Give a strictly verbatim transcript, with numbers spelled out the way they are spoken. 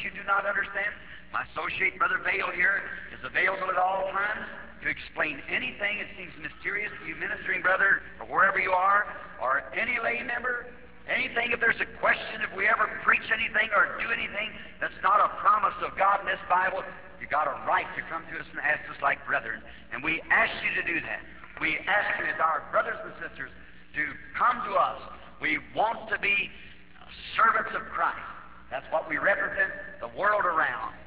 you do not understand. My associate, Brother Vail here, is available at all times to explain anything that seems mysterious to you, ministering brother, or wherever you are, or any lay member. Anything, if there's a question, if we ever preach anything or do anything that's not a promise of God in this Bible, you got a right to come to us and ask us like brethren. And we ask you to do that. We ask you as our brothers and sisters to come to us. We want to be servants of Christ. That's what we represent the world around.